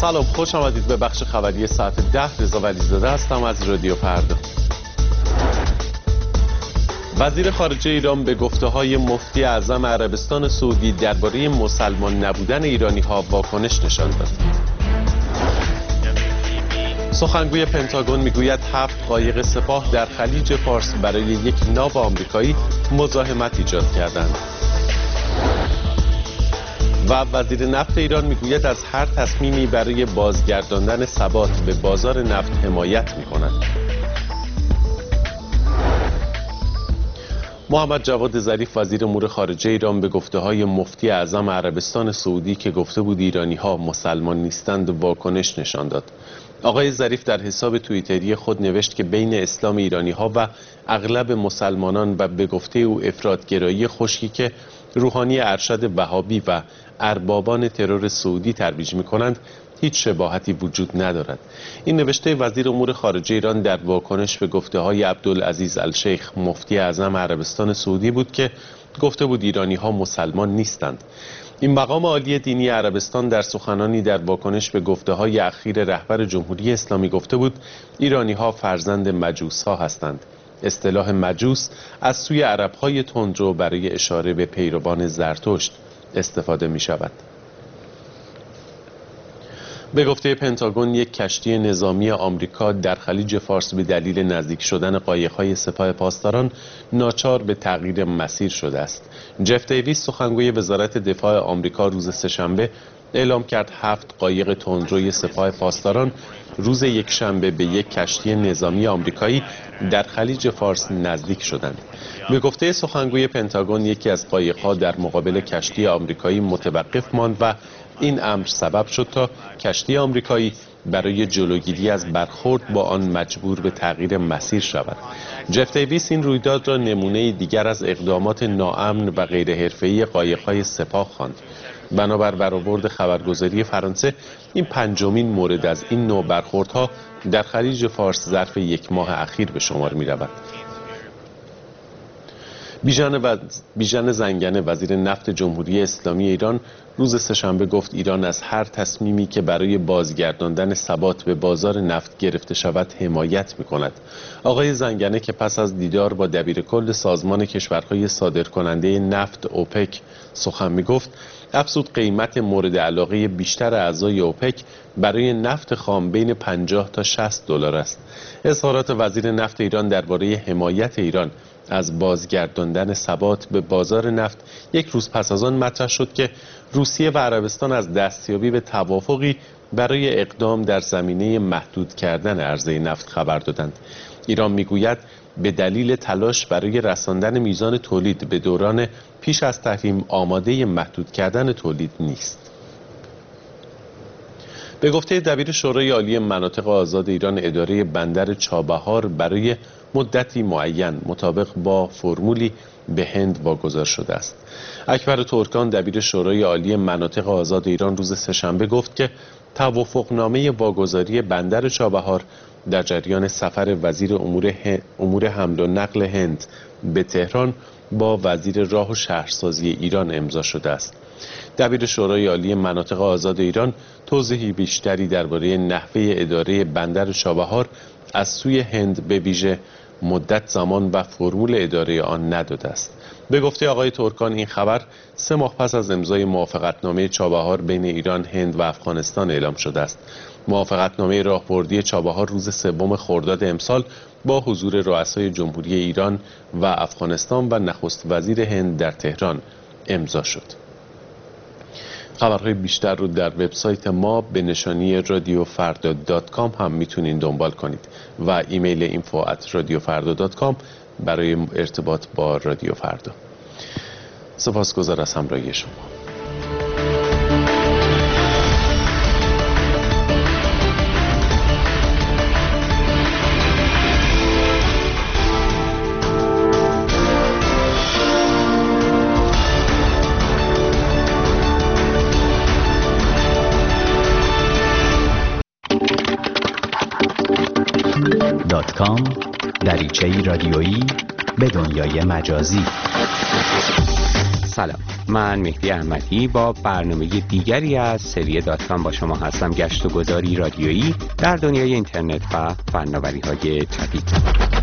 سلام، خوش آمدید به بخش خبری ساعت 10. رضا ولیزاده هستم از رادیو فردا. وزیر خارجه ایران به گفته‌های مفتی اعظم عربستان سعودی درباره مسلمان نبودن ایرانی‌ها واکنش نشان داد. سخنگوی پنتاگون میگوید 7 قایق سپاه در خلیج فارس برای یک ناو آمریکایی مزاحمت ایجاد کردند. و وزیر نفت ایران میگوید از هر تصمیمی برای بازگرداندن ثبات به بازار نفت حمایت می‌کند. محمد جواد ظریف وزیر امور خارجه ایران به گفته‌های مفتی اعظم عربستان سعودی که گفته بود ایرانی‌ها مسلمان نیستند واکنش نشان داد. آقای ظریف در حساب توییتری خود نوشت که بین اسلام ایرانی‌ها و اغلب مسلمانان و به گفته او افراط‌گرایی خشکی که روحانی ارشد وهابی و اربابان ترور سعودی ترویج می‌کنند هیچ شباهتی وجود ندارد. این نوشته وزیر امور خارجه ایران در واکنش به گفته‌های عبدالعزیز الشیخ مفتی اعظم عربستان سعودی بود که گفته بود ایرانی‌ها مسلمان نیستند. این مقام عالی دینی عربستان در سخنانی در واکنش به گفته‌های اخیر رهبر جمهوری اسلامی گفته بود ایرانی‌ها فرزند مجوس‌ها هستند. اصطلاح مجوس از سوی عرب‌های تندرو برای اشاره به پیروان زرتشت استفاده می‌شود. به گفته پنتاگون یک کشتی نظامی آمریکا در خلیج فارس به دلیل نزدیک شدن قایق‌های سپاه پاسداران ناچار به تغییر مسیر شده است. جف دیویس سخنگوی وزارت دفاع آمریکا روز سه‌شنبه اعلام کرد 7 قایق تندروی سپاه پاسداران روز یکشنبه به یک کشتی نظامی آمریکایی در خلیج فارس نزدیک شدند. به گفته سخنگوی پنتاگون یکی از قایق‌ها در مقابل کشتی آمریکایی متوقف ماند و این امر سبب شد تا کشتی آمریکایی برای جلوگیری از برخورد با آن مجبور به تغییر مسیر شود. جف دیویس این رویداد را نمونه دیگر از اقدامات ناامن و غیر حرفه‌ای قایق‌های سپاه خواند. بنابر برآورد خبرگزاری فرانسه این پنجمین مورد از این نوع برخوردها در خلیج فارس ظرف یک ماه اخیر به شمار می‌رود. بیژن زنگنه وزیر نفت جمهوری اسلامی ایران روز سه‌شنبه گفت ایران از هر تصمیمی که برای بازگرداندن ثبات به بازار نفت گرفته شود حمایت می‌کند. آقای زنگنه که پس از دیدار با دبیرکل سازمان کشورهای صادرکننده نفت اوپک سخن می‌گفت، افزود قیمت مورد علاقه بیشتر اعضای اوپک برای نفت خام بین 50 تا 60 دلار است. اظهارات وزیر نفت ایران درباره حمایت ایران از بازگرداندن ثبات به بازار نفت یک روز پس از آن مطرح شد که روسیه و عربستان از دستیابی به توافقی برای اقدام در زمینه محدود کردن عرضه نفت خبر دادند. ایران میگوید به دلیل تلاش برای رساندن میزان تولید به دوران پیش از تحریم آماده محدود کردن تولید نیست. به گفته دبیر شورای عالی مناطق آزاد ایران اداره بندر چابهار برای مدتی معین مطابق با فرمولی به هند واگذار شده است. اکبر ترکان دبیر شورای عالی مناطق آزاد ایران روز سه‌شنبه گفت که توافقنامه واگذاری بندر چابهار در جریان سفر وزیر امور حمل و نقل هند به تهران با وزیر راه و شهرسازی ایران امضا شده است. دبیر شورای عالی مناطق آزاد ایران توضیحی بیشتری درباره نحوه اداره بندر چابهار از سوی هند به ویژه مدت زمان و فرمول اداره آن نداده است. به گفته آقای ترکان این خبر 3 ماه پس از امضای موافقتنامه چابهار بین ایران، هند و افغانستان اعلام شده است. موافقتنامه راهبردی چابهار روز 3 خرداد امسال با حضور رؤسای جمهوری ایران و افغانستان و نخست وزیر هند در تهران امضا شد. خبرهای بیشتر رو در وبسایت ما به نشانی radiofarda.com هم میتونین دنبال کنید و ایمیل info@radiofarda.com برای ارتباط با رادیو فردا. سپاسگزار از همراهی شما. دریچه‌ای رادیویی به دنیای مجازی. سلام، من مهدی احمدی با برنامه دیگری از سری داتکام با شما هستم. گشت و گذاری رادیویی در دنیای اینترنت و فناوری‌های جدید.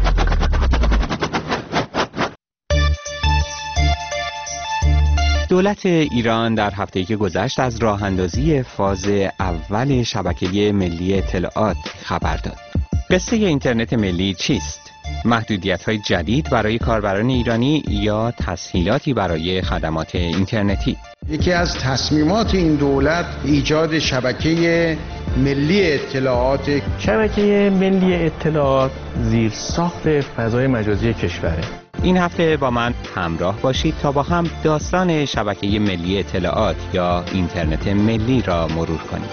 دولت ایران در هفته‌ای که گذشت از راه‌اندازی فاز اول شبکه ملی اطلاعات خبر داد. قصه اینترنت ملی چیست؟ محدودیت‌های جدید برای کاربران ایرانی یا تسهیلاتی برای خدمات اینترنتی؟ یکی از تصمیمات این دولت ایجاد شبکه ملی اطلاعات. شبکه ملی اطلاعات زیرساخت فضای مجازی کشوره. این هفته با من همراه باشید تا با هم داستان شبکه ملی اطلاعات یا اینترنت ملی را مرور کنیم.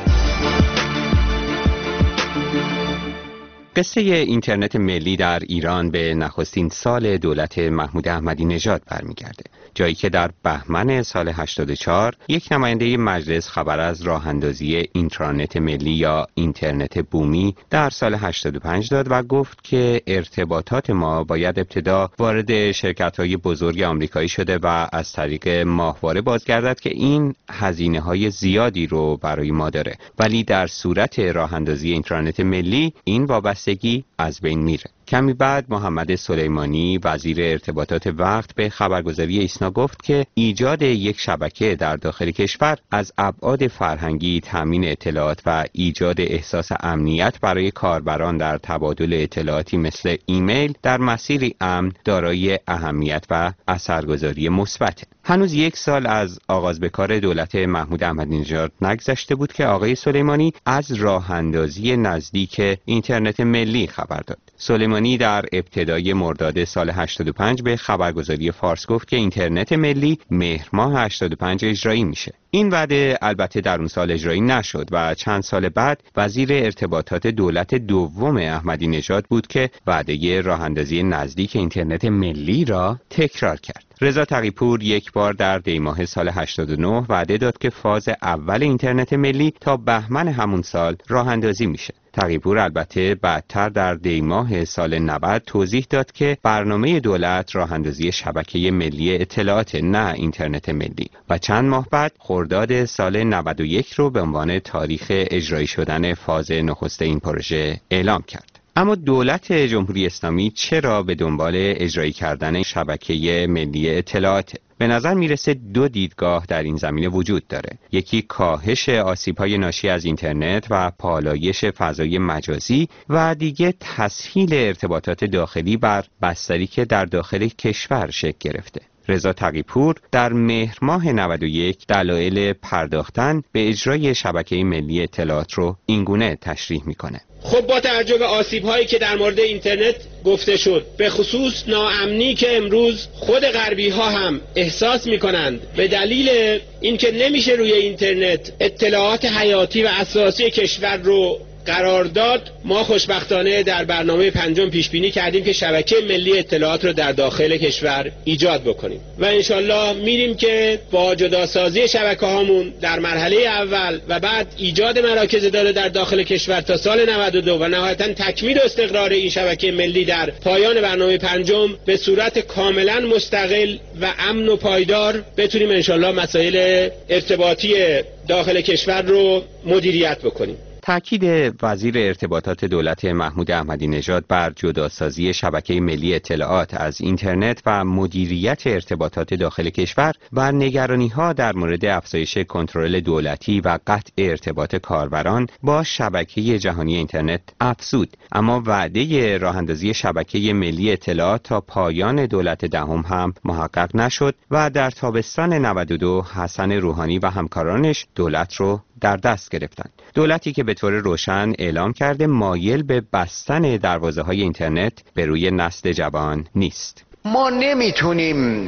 قصه اینترنت ملی در ایران به نخستین سال دولت محمود احمدی نژاد برمیگرده، جایی که در بهمن سال 84 یک نماینده مجلس خبر از راه اندازی اینترنت ملی یا اینترنت بومی در سال 85 داد و گفت که ارتباطات ما باید ابتدا وارد شرکت‌های بزرگ آمریکایی شده و از طریق ماهواره بازگردد که این هزینه‌های زیادی رو برای ما داره، ولی در صورت راه اندازی اینترنت ملی این وابستگی از بین میره. کمی بعد محمد سلیمانی وزیر ارتباطات وقت به خبرگزاری ایسنا گفت که ایجاد یک شبکه در داخل کشور از ابعاد فرهنگی، تامین اطلاعات و ایجاد احساس امنیت برای کاربران در تبادل اطلاعاتی مثل ایمیل در مسیری امن دارای اهمیت و اثرگذاری مثبت. هنوز یک سال از آغاز به کار دولت محمود احمدی نژاد نگذشته بود که آقای سلیمانی از راه اندازی نزدیک اینترنت ملی خبر داد. سلیمانی در ابتدای مرداد سال 85 به خبرگزاری فارس گفت که اینترنت ملی مهر ماه 85 اجرایی میشه. این وعده البته در اون سال اجرایی نشد و چند سال بعد وزیر ارتباطات دولت دوم احمدی نژاد بود که وعده راه اندازی نزدیک اینترنت ملی را تکرار کرد. رضا تقی‌پور یک بار در دیماه سال 89 وعده داد که فاز اول اینترنت ملی تا بهمن همون سال راه اندازی میشه. تقی‌پور البته بعدتر در دیماه سال 90 توضیح داد که برنامه دولت راه اندازی شبکه ملی اطلاعات، نه اینترنت ملی، و چند ماه بعد خرداد سال 91 رو به عنوان تاریخ اجرایی شدن فاز نخست این پروژه اعلام کرد. اما دولت جمهوری اسلامی چرا به دنبال اجرایی کردن شبکه ملی اطلاعات؟ به نظر میرسه دو دیدگاه در این زمینه وجود داره. یکی کاهش آسیب‌های ناشی از اینترنت و پالایش فضای مجازی و دیگه تسهیل ارتباطات داخلی بر بستری که در داخل کشور شکل گرفته. رضا تقی‌پور در مهر ماه 91 دلایل پرداختن به اجرای شبکه ملی اطلاعات رو اینگونه تشریح میکنه. خب با توجه به آسیب‌هایی که در مورد اینترنت گفته شد، به خصوص ناامنی که امروز خود غربی‌ها هم احساس می‌کنند به دلیل اینکه نمیشه روی اینترنت اطلاعات حیاتی و اساسی کشور رو قرار داد، ما خوشبختانه در برنامه پنجم پیش بینی کردیم که شبکه ملی اطلاعات رو در داخل کشور ایجاد بکنیم و انشالله میریم که با جداسازی شبکه هامون در مرحله اول و بعد ایجاد مراکز داده در داخل کشور تا سال 92 و نهایتا تکمیل استقرار این شبکه ملی در پایان برنامه پنجم به صورت کاملا مستقل و امن و پایدار بتونیم انشالله مسائل ارتباطی داخل کشور رو مدیریت بکنیم. تأکید وزیر ارتباطات دولت محمود احمدی نژاد بر جداسازی شبکه ملی اطلاعات از اینترنت و مدیریت ارتباطات داخل کشور و نگرانی‌ها در مورد افزایش کنترل دولتی و قطع ارتباط کاربران با شبکه جهانی اینترنت افزود. اما وعده راه‌اندازی شبکه ملی اطلاعات تا پایان دولت دهم هم محقق نشد و در تابستان 92 حسن روحانی و همکارانش دولت رو در دست گرفتند. دولتی که به طور روشن اعلام کرده مایل به بستن دروازه‌های اینترنت به روی نسل جوان نیست. ما نمیتونیم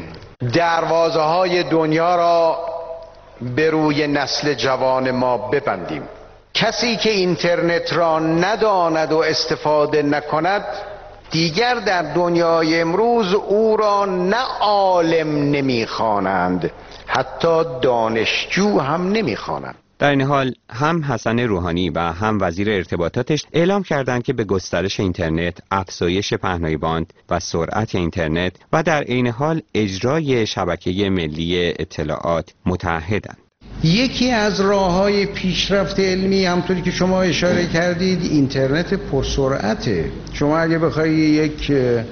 دروازه‌های دنیا را به روی نسل جوان ما ببندیم. کسی که اینترنت را نداند و استفاده نکند دیگر در دنیای امروز او را نه عالم نمیخوانند، حتی دانشجو هم نمیخوانند. در این حال هم حسن روحانی و هم وزیر ارتباطاتش اعلام کردند که به گسترش اینترنت، افزایش پهنای باند و سرعت اینترنت و در عین حال اجرای شبکه ملی اطلاعات متعهدند. یکی از راه‌های پیشرفت علمی همونطوری که شما اشاره کردید اینترنت پرسرعته. شما اگه بخوای یک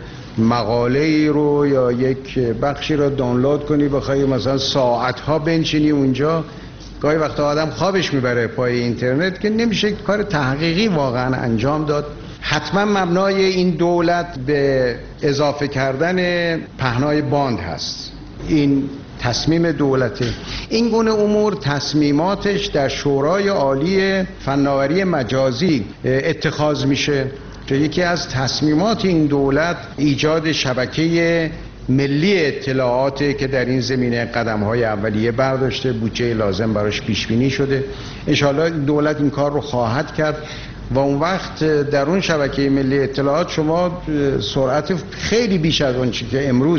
مقاله رو یا یک بخشی رو دانلود کنی، بخوای مثلا ساعت‌ها بنشینی اونجا، گاهی وقتا آدم خوابش میبره پای اینترنت که نمیشه کار تحقیقی واقعا انجام داد. حتما مبنای این دولت به اضافه کردن پهنای باند هست. این تصمیم دولته. این گونه امور تصمیماتش در شورای عالی فناوری مجازی اتخاذ میشه که یکی از تصمیمات این دولت ایجاد شبکه ملی اطلاعاته که در این زمینه قدم‌های اولیه برداشته، بودجه لازم براش پیش بینی شده. ان شاءالله دولت این کار رو خواهد کرد و اون وقت در اون شبکه ملی اطلاعات شما سرعت خیلی بیش از اون چیزی که امروز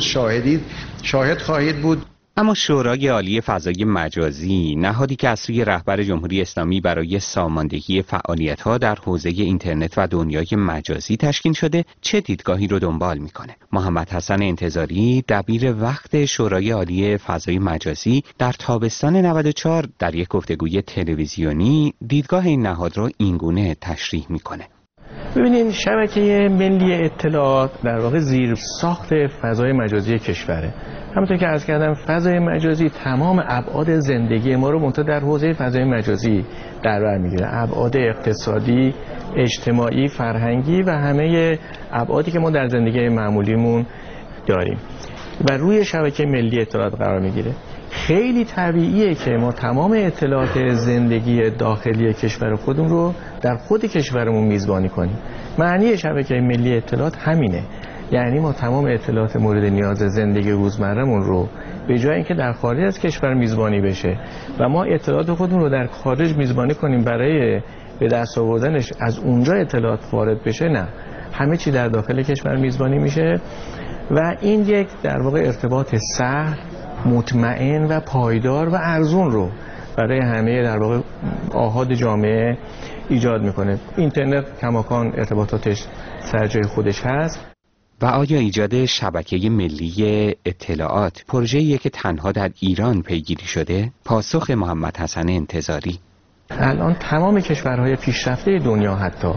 شاهد خواهید بود. اما شورای عالی فضای مجازی، نهادی که از سوی رهبر جمهوری اسلامی برای ساماندهی فعالیت‌ها در حوزه اینترنت و دنیای مجازی تشکیل شده، چه دیدگاهی رو دنبال میکنه؟ محمد حسن انتظاری، دبیر وقت شورای عالی فضای مجازی، در تابستان 94 در یک گفتگوی تلویزیونی دیدگاه این نهاد رو اینگونه تشریح میکنه. ببینید، شبکه ملی اطلاعات در واقع زیر ساخت فضای مجازی کشوره. همونطور که عرض کردم، فضای مجازی تمام ابعاد زندگی ما رو منتها در حوزه فضای مجازی در بر میگیره. ابعاد اقتصادی، اجتماعی، فرهنگی و همه ابعادی که ما در زندگی معمولیمون داریم و روی شبکه ملی اطلاعات قرار میگیره. خیلی طبیعیه که ما تمام اطلاعات زندگی داخلی کشور خودمون رو در خود کشورمون میزبانی کنیم. معنی شبکه ملی اطلاعات همینه. یعنی ما تمام اطلاعات مورد نیاز زندگی روزمره‌مون رو به جای اینکه در خارج از کشور میزبانی بشه و ما اطلاعات خودمون رو در خارج میزبانی کنیم برای به دست آوردنش از اونجا اطلاعات وارد بشه، نه، همه چی در داخل کشور میزبانی میشه و این یک در واقع ارتباط سهل، مطمئن و پایدار و ارزون رو برای همه در واقع آحاد جامعه ایجاد میکنه. اینترنت کماکان ارتباطاتش سر جای خودش هست. و آیا ایجاد شبکه ملی اطلاعات پروژه‌ایه که تنها در ایران پیگیری شده؟ پاسخ محمد حسن انتظاری: الان تمام کشورهای پیشرفته دنیا حتی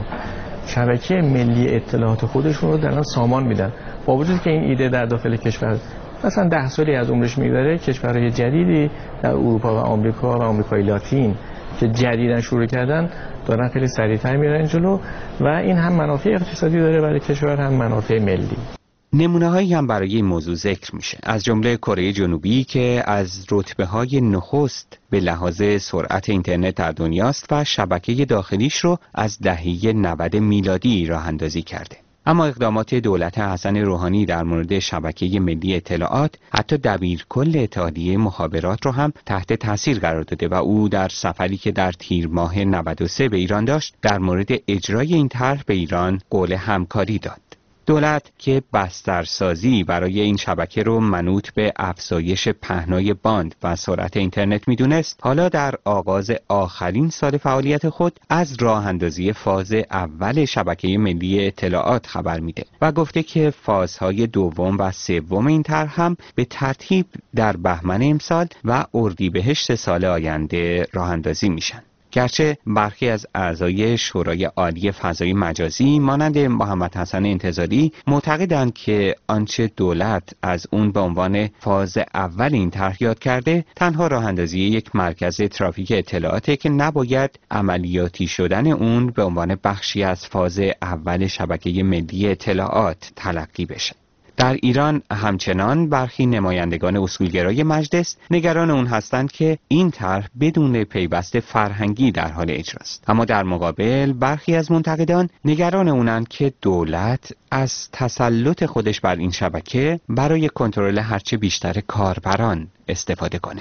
شبکه ملی اطلاعات خودشون رو در سامان میدن، با وجودی که این ایده در داخل کشور مثلا 10 سالی از عمرش میگذره. کشورهای جدیدی در اروپا و آمریکا و آمریکای لاتین که جدیداً شروع کردن دارن خیلی سریع‌تر میرن جلو و این هم منافع اقتصادی داره برای کشور، هم منافع ملی. نمونه‌هایی هم برای این موضوع ذکر میشه، از جمله کره جنوبی که از رتبه‌های نخست به لحاظ سرعت اینترنت در دنیاست و شبکه داخلیش رو از دهه 90 میلادی راه اندازی کرده. اما اقدامات دولت حسن روحانی در مورد شبکه ملی اطلاعات حتی دبیرکل اتحادیه مخابرات رو هم تحت تاثیر قرار داده و او در سفری که در تیر ماه 93 به ایران داشت در مورد اجرای این طرح به ایران قول همکاری داد. دولت که بسترسازی برای این شبکه رو منوط به افزایش پهنای باند و سرعت اینترنت میدونست، حالا در آغاز آخرین سال فعالیت خود از راه اندازی فاز اول شبکه ملی اطلاعات خبر میده و گفته که فازهای دوم و سوم این طرح هم به ترتیب در بهمن امسال و اردیبهشت سال آینده راه اندازی میشن. گرچه برخی از اعضای شورای عالی فضای مجازی مانند محمد حسن انتظاری معتقدند که آنچه دولت از اون به عنوان فاز اول این طرح یاد کرده تنها راه اندازی یک مرکز ترافیک اطلاعاته که نباید عملیاتی شدن اون به عنوان بخشی از فاز اول شبکه ملی اطلاعات تلقی بشه. در ایران همچنان برخی نمایندگان اصولگرای مجلس نگران اون هستند که این طرح بدون پیوست فرهنگی در حال اجراست. اما در مقابل برخی از منتقدان نگران اونند که دولت از تسلط خودش بر این شبکه برای کنترل هرچه بیشتر کاربران استفاده کنه.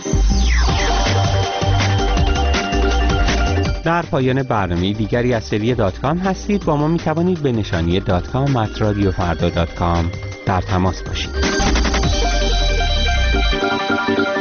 در پایان برنامه دیگری از سری .com هستید. با ما می توانید به نشانی .com@radiofarda.com در تماس باشید.